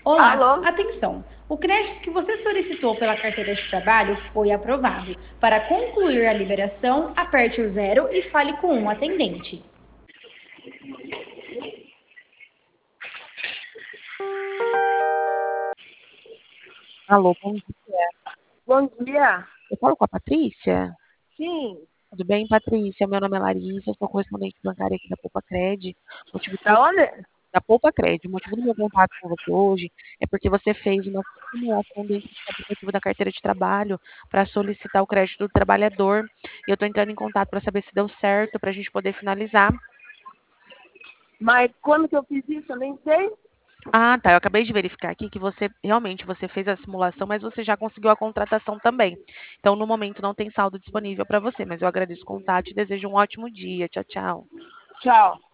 Olá, Alô? atenção! O crédito que você solicitou pela carteira de trabalho foi aprovado. Para concluir a liberação, aperte o zero e fale com um atendente. Alô, bom dia. Bom dia. Eu falo com a Patrícia? Sim. Tudo bem, Patrícia? Meu nome é Larissa, eu sou correspondente bancária aqui da Poupa Cred. O motivo do Da onde? da Poupa Cred. O motivo do meu contato com você hoje é porque você fez uma simulação dentro do aplicativo da carteira de trabalho para solicitar o crédito do trabalhador. E eu estou entrando em contato para saber se deu certo, para a gente poder finalizar. Mas quando que eu fiz isso? Eu nem sei. Ah, tá. Eu acabei de verificar aqui que você realmente você fez a simulação, mas você já conseguiu a contratação também. Então, no momento, não tem saldo disponível para você, mas eu agradeço o contato e desejo um ótimo dia. Tchau, tchau. Tchau.